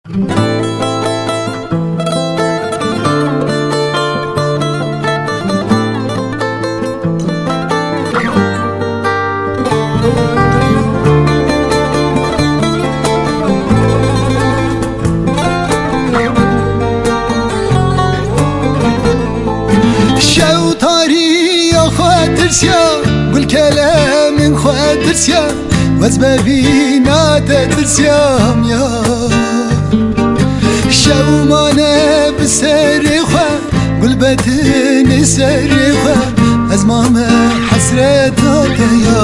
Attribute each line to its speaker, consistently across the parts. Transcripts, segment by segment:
Speaker 1: ترسيا قول كلام خوات ترسيا وزبابينا ترسيام يا شو مانا بسرخوا قول بتني سرخوا أزمام حسرتك يا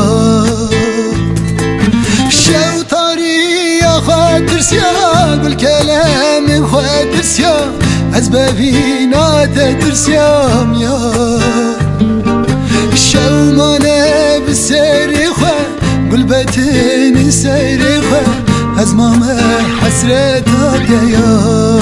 Speaker 1: شو طريق خوات ترسيا قول كلام خوات ترسيا أزبابينا ترسيام يا شو مانا بسرخوا قلبتني سرخوا أزمام حسرتك يا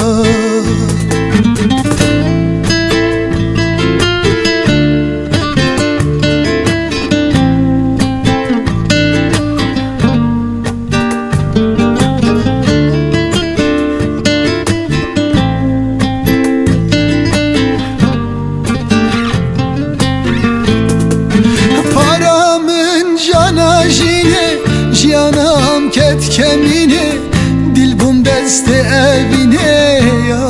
Speaker 1: جیانم کت کمینه دل بوم دست اوینه یا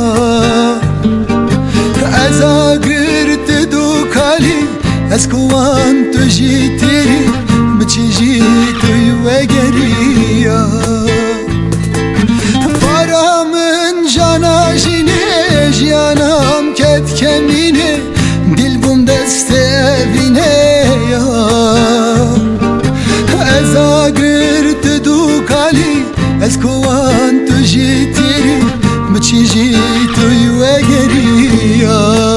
Speaker 1: از آگرت دو کالی از کوان تو جیتری بچی جیتوی وگری یا پارامن جانا جینه جیانم کت کمینه دل بوم دست اوینه یا از آگرت دو کالی از کوان تو جیتری بچی جیتوی وگری یا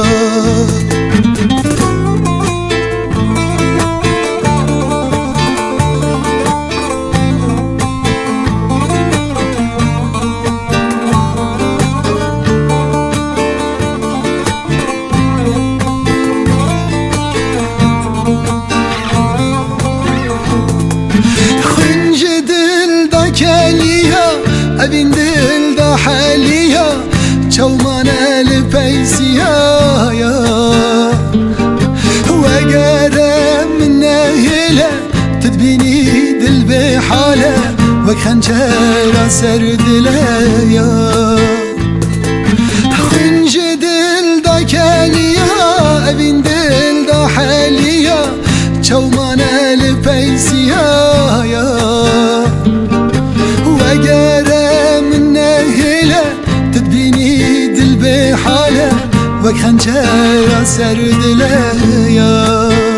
Speaker 1: أبين دل دا حاليا شومانا لبيسيا يا وقارب من ناهلة تدبيني دل بحالة وخنجر سرد ليا خنج دل دا كاليا أبين دل دا حاليا شومانا لبيسيا يا تدبيني دل بحالة وخنجر سرد ليا